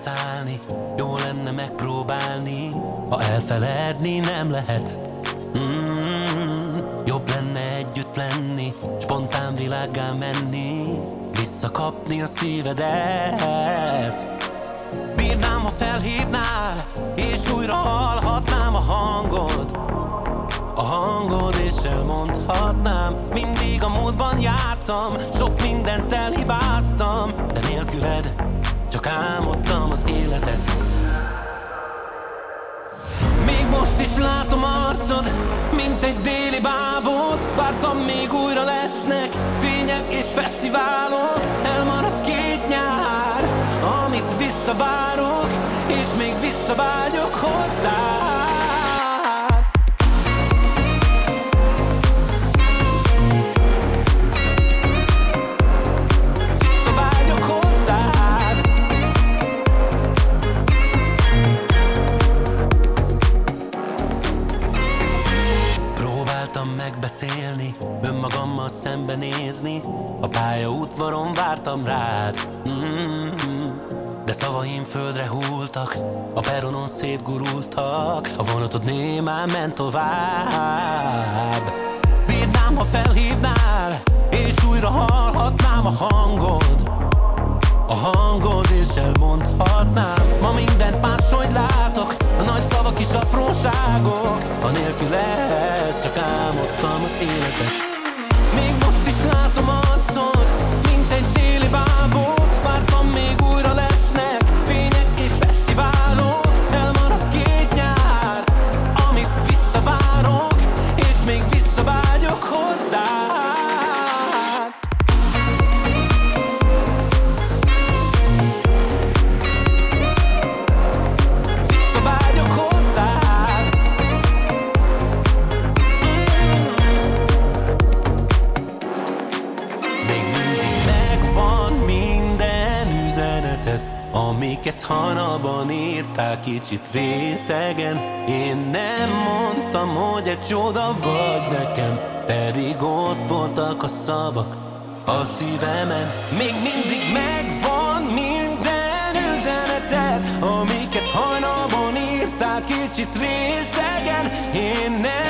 szállni, jó lenne megpróbálni, ha elfeledni nem lehet. Jobb lenne együtt lenni, spontán világgá menni, visszakapni a szívedet. Bírnám, ha felhívnál, és újra hallhatnám a hangod. A hangod, és elmondhatnám, mindig a múltban jártam, sok mindent elhibáztam, de nélküled csak álmodtam az életet. Még most is látom arcod, mint egy déli bábot. Vártam, még újra lesznek fények és fesztiválok. Elmaradt 2 nyár, amit visszavárok, és még visszavágyok hozzá. Megbeszélni, önmagammal szembenézni, a pályaudvaron vártam rád. De szavaim földre hulltak, a peronon szétgurultak, a vonatod némán ment tovább. Bírnám, ha felhívnál, és újra hallhatnám a hangod. A hangod, és elmondhatnám, ma mindent máshogy látok, a nagy szavak is apróságok, a nélküled csak álmodtam az életet. Még most is látom arcod, mint egy déli bábot. Vártam, még újra lesznek fények és fesztiválok. Elmaradt 2 nyár, amit visszavárok, és még visszavágyok hozzá. Amiket hajnalban írtál kicsit részegen. Én nem mondtam, hogy egy csoda vagy nekem, pedig ott voltak a szavak a szívemen. Még mindig megvan minden üzeneted, amiket hajnalban írtál kicsit részegen. Én nem